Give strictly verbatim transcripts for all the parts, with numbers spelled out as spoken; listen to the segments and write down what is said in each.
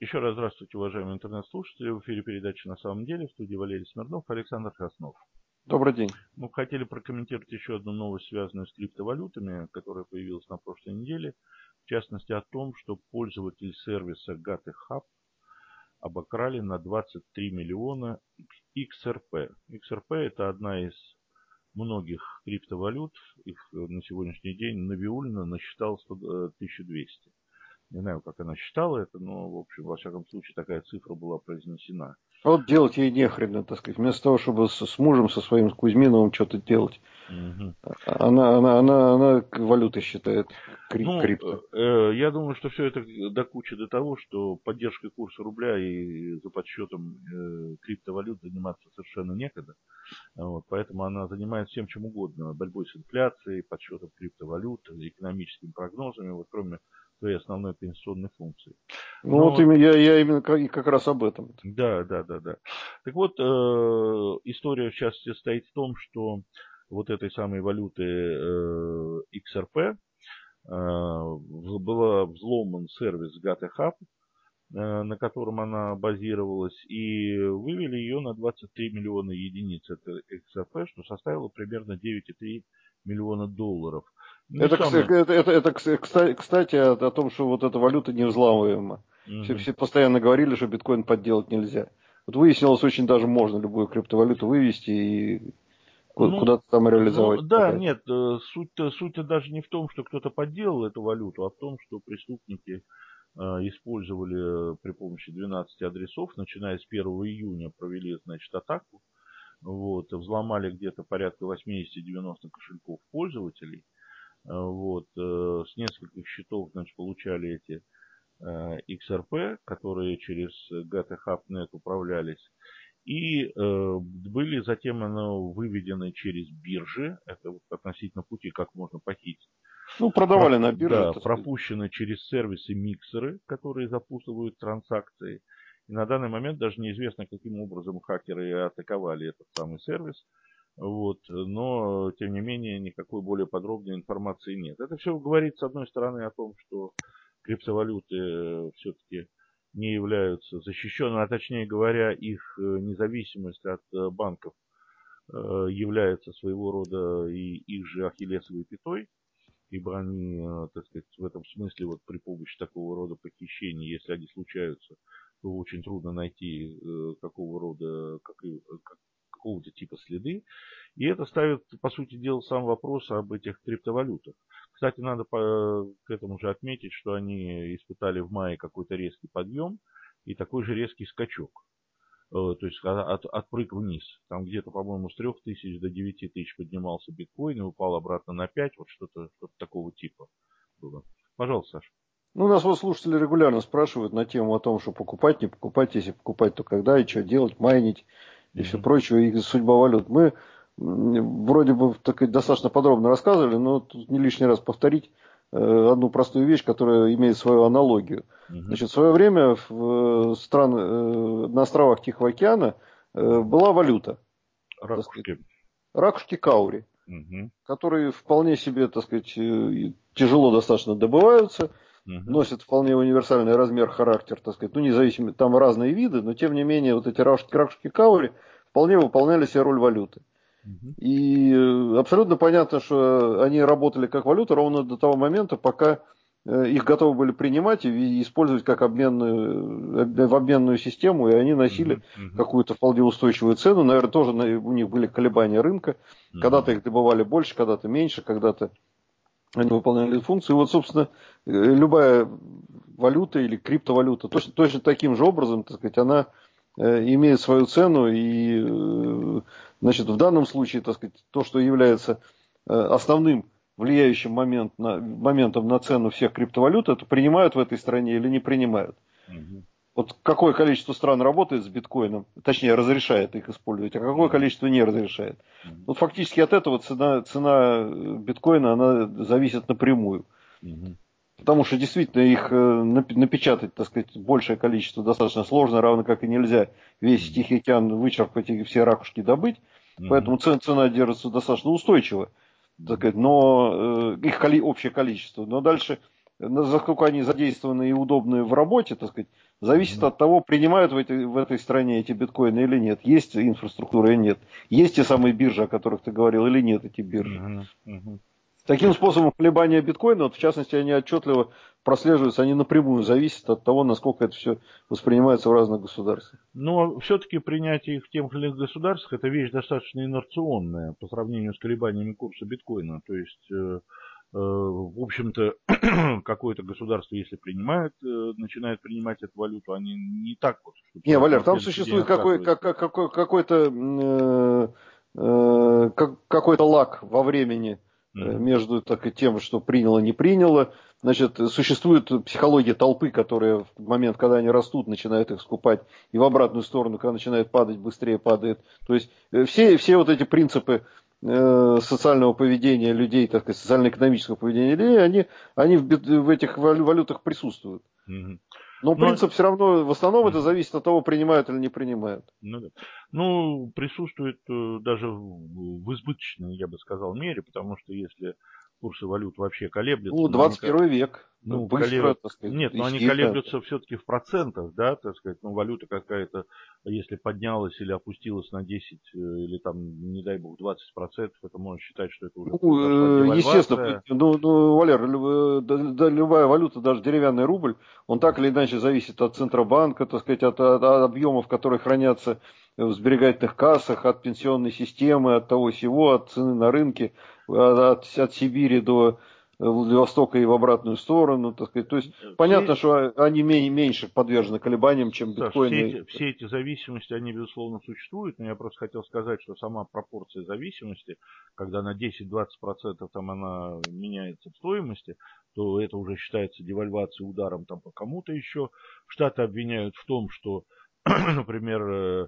Еще раз здравствуйте, уважаемые интернет-слушатели. В эфире передача «На самом деле». В студии Валерий Смирнов, Александр Краснов. Добрый день. Мы хотели прокомментировать еще одну новость, связанную с криптовалютами, которая появилась на прошлой неделе. В частности, о том, что пользователи сервиса GateHub обокрали на двадцать три миллиона икс эр пи. икс эр пи – это одна из многих криптовалют. Их на сегодняшний день Набиуллина насчитала тысячу двести. Не знаю, как она считала это, но, в общем, во всяком случае, такая цифра была произнесена. Вот делать ей нехрен, так сказать. Вместо того, чтобы с, с мужем, со своим с Кузьминовым что-то делать. Угу. Она, она, она, она валютой считает крип, Ну, крипто. э, я думаю, что все это до кучи до того, что поддержкой курса рубля и за подсчетом э, криптовалют заниматься совершенно некогда. Вот, поэтому она занимается всем чем угодно. Борьбой с инфляцией, подсчетом криптовалют, экономическими прогнозами, вот, кроме своей основной пенсионной функции. Ну, Но вот именно, я, я именно как, как раз об этом. Да, да, да, да. Так вот, э, история в частности состоит в том, что вот этой самой валюты э, икс эр пи э, был взломан сервис GateHub, э, на котором она базировалась, и вывели ее на двадцать три миллиона единиц это икс эр пи, что составило примерно девять целых три миллиона долларов. Не Это, самое... это, это, это, кстати, кстати, о, о том, что вот эта валюта невзламываема. Все, Угу. все постоянно говорили, что биткоин подделать нельзя. Вот выяснилось, очень даже можно любую криптовалюту вывести и Ну, куда-то там ну, реализовать. да, нет, э, суть-то, суть-то даже не в том, что кто-то подделал эту валюту, а в том, что преступники э, использовали при помощи двенадцати адресов, начиная с первого июня, провели, значит, атаку, вот, взломали где-то порядка восемьдесят-девяносто кошельков пользователей, э, вот, э, с нескольких счетов, значит, получали эти э, икс эр пи, которые через GateHub точка нет управлялись. И э, были затем оно выведены через биржи, это вот относительно пути, как можно похитить. Ну, продавали Про, на бирже, да, так сказать. пропущены через сервисы миксеры, которые запутывают транзакции. И на данный момент даже неизвестно, каким образом хакеры атаковали этот самый сервис. Вот, но, тем не менее, никакой более подробной информации нет. Это все говорит, с одной стороны, о том, что криптовалюты все-таки не являются защищенными, а точнее говоря, их независимость от банков является своего рода и их же ахиллесовой пятой, ибо они, так сказать, в этом смысле вот при помощи такого рода похищений, если они случаются, то очень трудно найти какого рода, как, как, какого-то типа следы. И это ставит, по сути дела, сам вопрос об этих криптовалютах. Кстати, надо по, к этому же отметить, что они испытали в мае какой-то резкий подъем и такой же резкий скачок. То есть от, отпрыг вниз. Там где-то, по-моему, с трех тысяч до девяти тысяч поднимался биткоин и упал обратно на пять. Вот что-то, что-то такого типа было. Пожалуйста, Саша. Ну, нас вот слушатели регулярно спрашивают на тему о том, что покупать, не покупать, если покупать, то когда и что делать, майнить и все прочее, и судьба валют. Мы вроде бы так, достаточно подробно рассказывали, но тут не лишний раз повторить одну простую вещь, которая имеет свою аналогию. Угу. Значит, в свое время в стран, на островах Тихого океана была валюта. Ракушки. Ракушки каури, угу. которые вполне себе, так сказать, тяжело достаточно добываются, угу. носят вполне универсальный размер, характер, так сказать, ну, независимо, там разные виды, но тем не менее, вот эти ракушки, ракушки каури вполне выполняли себе роль валюты. Угу. И абсолютно понятно, что они работали как валюта ровно до того момента, пока их готовы были принимать и использовать как обменную, в обменную систему, и они носили uh-huh. какую-то вполне устойчивую цену. Наверное, тоже у них были колебания рынка. Uh-huh. Когда-то их добывали больше, когда-то меньше, когда-то они выполняли функции. И вот, собственно, любая валюта или криптовалюта точно, точно таким же образом, так сказать, она имеет свою цену. И, значит, в данном случае, так сказать, то, что является основным влияющим момент на, моментом на цену всех криптовалют, это принимают в этой стране или не принимают. Угу. Вот какое количество стран работает с биткоином, точнее разрешает их использовать, а какое количество не разрешает. Угу. Вот фактически от этого цена, цена биткоина она зависит напрямую. Угу. Потому что действительно их напечатать, так сказать, большее количество достаточно сложно, равно как и нельзя весь угу. Тихий океан вычерпать и все ракушки добыть. Угу. Поэтому цена держится достаточно устойчиво. Так сказать, но э, их коли, общее количество. Но дальше, насколько они задействованы и удобны в работе, так сказать, зависит mm-hmm. от того, принимают в этой, в этой стране эти биткоины или нет. Есть инфраструктура или нет. Есть те самые биржи, о которых ты говорил, или нет эти биржи. Mm-hmm. Mm-hmm. Таким способом колебания биткоина, вот в частности, они отчетливо прослеживаются, они напрямую зависят от того, насколько это все воспринимается в разных государствах. Но все-таки принятие их в тех или иных государствах – это вещь достаточно инерционная по сравнению с колебаниями курса биткоина. То есть, э, э, в общем-то, какое-то государство, если принимает, э, начинает принимать эту валюту, они не так вот. Не, Валер, там существует какой, как, какой, какой-то, э, э, как, какой-то лаг во времени. Mm-hmm. Между так, и тем, что приняло, не приняло. Значит, существует психология толпы, которая в момент, когда они растут, начинает их скупать, и в обратную сторону, когда начинает падать, быстрее падает. То есть все, все вот эти принципы э, социального поведения людей, так сказать, социально-экономического поведения людей, они, они в, в этих валютах присутствуют. Mm-hmm. Но принцип Но... все равно, в основном это зависит от того, принимают или не принимают. Ну, да. Ну, присутствует э, даже в, в избыточной, я бы сказал, мере, потому что если курсы валют вообще колеблются... Ну, двадцать первый они, век. Ну, быстро, колеб... так сказать. Нет, но они колеблются все-таки в процентах, да, так сказать. Ну, валюта какая-то, если поднялась или опустилась на десять, или там, не дай бог, двадцать процентов, это можно считать, что это уже ну, естественно, ну, ну, Валер, да, любая валюта, даже деревянный рубль, он так или иначе зависит от Центробанка, так сказать, от, от, от объемов, которые хранятся в сберегательных кассах, от пенсионной системы, от того всего, от цены на рынке, от, от Сибири до Владивостока и в обратную сторону, так сказать. То есть все понятно, что они меньше подвержены колебаниям, чем биткоины. Все эти, все эти зависимости, они, безусловно, существуют, но я просто хотел сказать, что сама пропорция зависимости, когда на десять-двадцать процентов там она меняется в стоимости, то это уже считается девальвацией, ударом там по кому-то еще. Штаты обвиняют в том, что, например,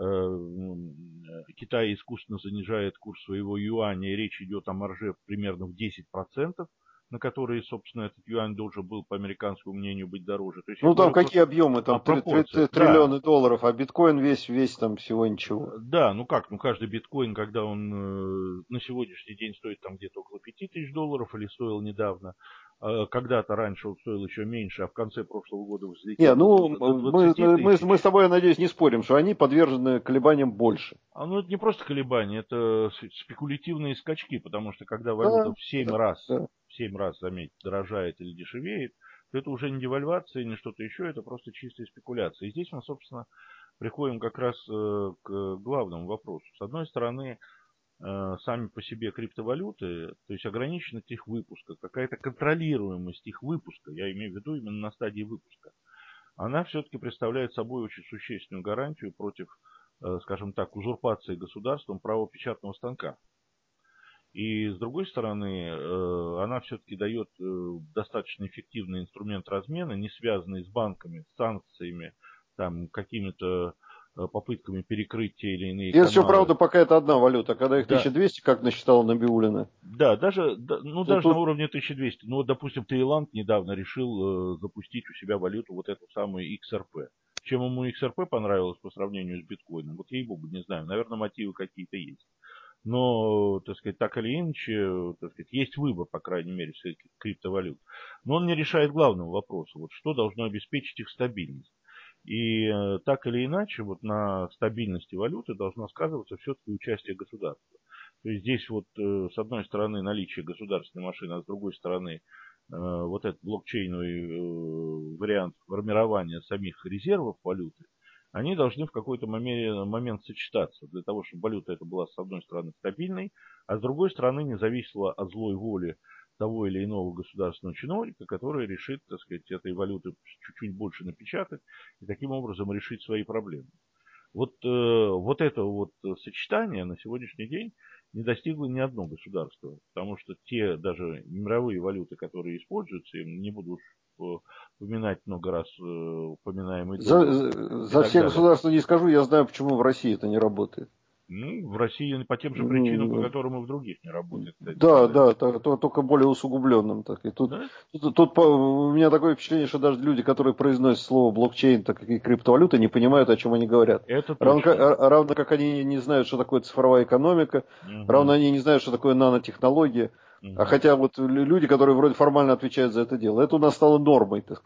Китай искусственно занижает курс своего юаня, и речь идет о марже примерно в десять процентов, на которые, собственно, этот юань должен был, по американскому мнению, быть дороже. То есть, ну, там какие объемы? Там триллионы да. долларов, а биткоин весь, весь там всего ничего. Да, ну как, ну каждый биткоин, когда он э, на сегодняшний день стоит там где-то около пяти тысяч долларов, или стоил недавно, э, когда-то раньше он стоил еще меньше, а в конце прошлого года взлетел. Не, ну, мы, мы, мы с тобой, я надеюсь, не спорим, что они подвержены колебаниям больше. А, ну, это не просто колебания, это спекулятивные скачки, потому что когда валюта да, в семь да, раз... Да. в семь раз, заметьте, дорожает или дешевеет, то это уже не девальвация, не что-то еще, это просто чистая спекуляция. И здесь мы, собственно, приходим как раз э, к главному вопросу. С одной стороны, э, сами по себе криптовалюты, то есть ограниченность их выпуска, какая-то контролируемость их выпуска, я имею в виду именно на стадии выпуска, она все-таки представляет собой очень существенную гарантию против, э, скажем так, узурпации государством права печатного станка. И с другой стороны, она все-таки дает достаточно эффективный инструмент размена, не связанный с банками, с санкциями, там, какими-то попытками перекрыть те или иные каналы. Если все правда, пока это одна валюта, когда их да. тысяча двести, как насчитала Набиуллина. Да, даже, ну, даже тут... на уровне тысяча двести. Ну, вот, допустим, Таиланд недавно решил запустить у себя валюту, вот эту самую икс эр пи. Чем ему икс эр пи понравилось по сравнению с биткоином? Вот ей-богу, не знаю, наверное, мотивы какие-то есть. Но, так сказать, так или иначе, так сказать, есть выбор, по крайней мере, всех криптовалют. Но он не решает главного вопроса. Вот что должно обеспечить их стабильность. И э, так или иначе, вот на стабильности валюты должно сказываться все-таки участие государства. То есть здесь вот э, с одной стороны наличие государственной машины, а с другой стороны э, вот этот блокчейновый э, вариант формирования самих резервов валюты, они должны в какой-то момент, момент сочетаться, для того, чтобы валюта эта была, с одной стороны, стабильной, а с другой стороны, не зависела от злой воли того или иного государственного чиновника, который решит, так сказать, этой валюты чуть-чуть больше напечатать и таким образом решить свои проблемы. Вот, э, вот это вот сочетание на сегодняшний день не достигло ни одно государство, потому что те даже мировые валюты, которые используются, я не буду уж упоминать много раз э, упоминаемый доллар. За, за все государства не скажу, я знаю, почему в России это не работает. Ну, в России по тем же причинам, по которым и в других не работает. Кстати, да, да, да, то, только более усугубленным. Так. И тут, да? тут, тут у меня такое впечатление, что даже люди, которые произносят слово блокчейн, так и криптовалюта, не понимают, о чем они говорят. Это равно, как, равно как они не знают, что такое цифровая экономика, угу. равно они не знают, что такое нанотехнология. Угу. А хотя вот люди, которые вроде формально отвечают за это дело, это у нас стало нормой, так сказать.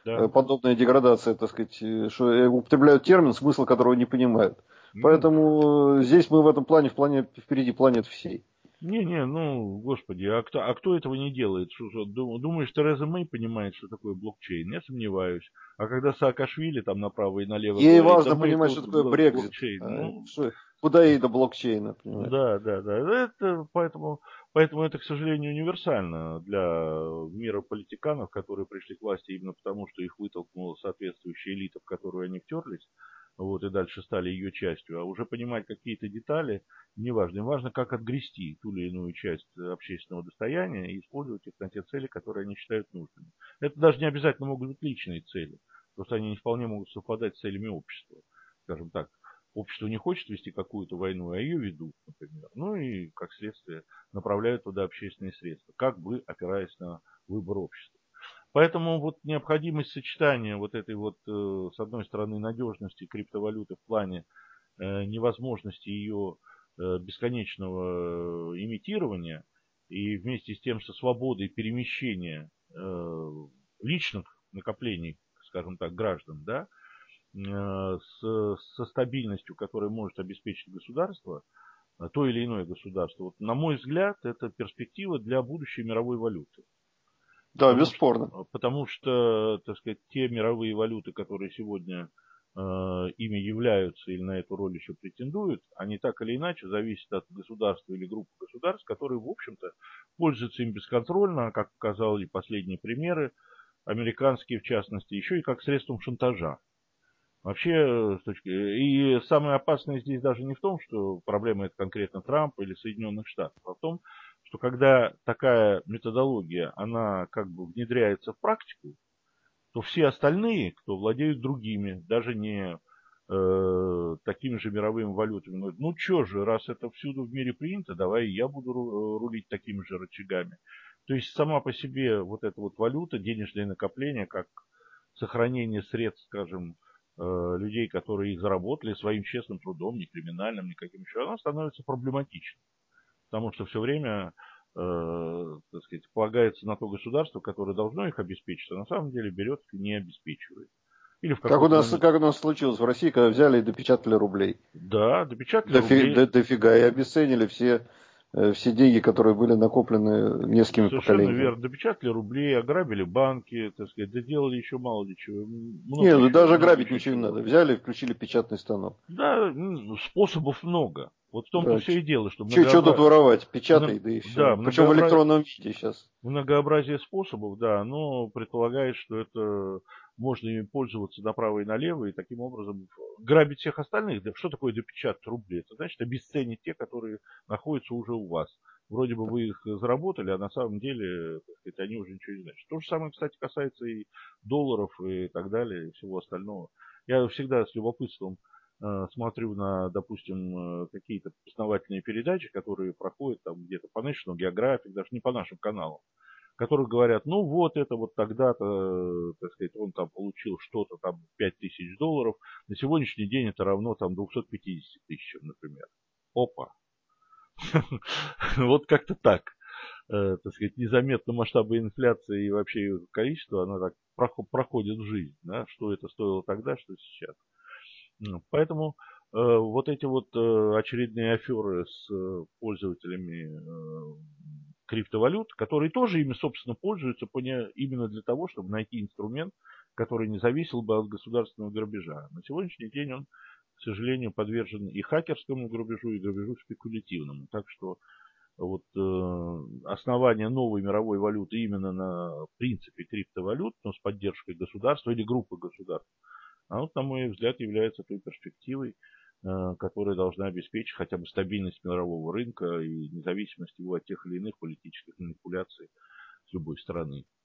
да. подобная деградация, так сказать, что употребляют термин, смысл которого не понимают. Ну, Поэтому здесь мы в этом плане, в плане впереди планет всей. Не-не, ну, господи, а кто, а кто этого не делает? Что, что, думаешь, Тереза Мэй понимает, что такое блокчейн? Я сомневаюсь. А когда Саакашвили там направо и налево Ей говорит, да важно мы понимать, тут что такое бл- Брекзит. блокчейн, ну, Куда ей до блокчейна, понимаешь? да, да, да. Это, поэтому, поэтому это, к сожалению, универсально для мира политиканов, которые пришли к власти именно потому, что их вытолкнула соответствующая элита, в которую они втерлись, вот, и дальше стали ее частью. А уже понимать какие-то детали не важно. Им важно, как отгрести ту или иную часть общественного достояния и использовать их на те цели, которые они считают нужными. Это даже не обязательно могут быть личные цели. Просто они не вполне могут совпадать с целями общества, скажем так. Общество не хочет вести какую-то войну, а ее ведут, например. Ну и, как следствие, направляют туда общественные средства, как бы опираясь на выбор общества. Поэтому вот необходимость сочетания вот этой вот, э, с одной стороны, надежности криптовалюты в плане э, невозможности ее э, бесконечного э, имитирования и вместе с тем, что свободой перемещения э, личных накоплений, скажем так, граждан, да, э, с, со стабильностью, которую может обеспечить государство, э, то или иное государство, вот, на мой взгляд, это перспектива для будущей мировой валюты. Да, Потому бесспорно. что, потому что, так сказать, те мировые валюты, которые сегодня э, ими являются или на эту роль еще претендуют, они так или иначе зависят от государства или группы государств, которые, в общем-то, пользуются им бесконтрольно, как показали последние примеры, американские в частности, еще и как средством шантажа. Вообще, с точки... и самое опасное здесь даже не в том, что проблема это конкретно Трампа или Соединенных Штатов, а в том, что когда такая методология, она как бы внедряется в практику, то все остальные, кто владеют другими, даже не э, такими же мировыми валютами, ну, ну что же, раз это всюду в мире принято, давай и я буду рулить такими же рычагами. То есть сама по себе вот эта вот валюта, денежные накопления, как сохранение средств, скажем, э, людей, которые их заработали своим честным трудом, не криминальным, никаким еще, она становится проблематичной. Потому что все время, э, так сказать, полагается на то государство, которое должно их обеспечить, а на самом деле берет и не обеспечивает. Или в Как у какой-то нас, момент... как у нас случилось в России, когда взяли и допечатали рублей. Да, допечатали Дофи, рубли. до, дофига. И обесценили все, э, все деньги, которые были накоплены несколькими Совершенно поколениями. верно. Допечатали рубли, ограбили банки, так сказать, доделали еще мало ли чего. Много Нет, ну еще, даже много грабить еще ничего не чего. надо. Взяли и включили печатный станок. Да, ну, способов много. Вот в том-то Да, все и дело, что что тут многообра... воровать? Печатай, Мно... да и да, все. Причем в многообра... электронном виде сейчас. многообразие способов, да, но предполагает, что это можно ими пользоваться направо и налево, и таким образом грабить всех остальных. Да что такое допечатать рубли? Это значит обесценить те, которые находятся уже у вас. Вроде бы вы их заработали, а на самом деле, так сказать, они уже ничего не значат. То же самое, кстати, касается и долларов и так далее, и всего остального. Я всегда с любопытством э, смотрю на, допустим, э, какие-то познавательные передачи, которые проходят там где-то по National Geographic, даже не по нашим каналам, которые говорят, ну вот это вот тогда-то, так сказать, он там получил что-то там пять тысяч долларов, на сегодняшний день это равно там двумстам пятидесяти тысячам, например. Опа. Вот как-то так. Так сказать, незаметно масштабы инфляции и вообще ее количество, она так проходит в жизнь, да, что это стоило тогда, что сейчас. Поэтому э, вот эти вот э, очередные аферы с э, пользователями э, криптовалют, которые тоже ими, собственно, пользуются именно для того, чтобы найти инструмент, который не зависел бы от государственного грабежа. На сегодняшний день он, к сожалению, подвержен и хакерскому грабежу, и грабежу спекулятивному. Так что вот э, основание новой мировой валюты именно на принципе криптовалют, но с поддержкой государства или группы государств, а вот, на мой взгляд, является той перспективой, э, которая должна обеспечить хотя бы стабильность мирового рынка и независимость его от тех или иных политических манипуляций с любой стороны.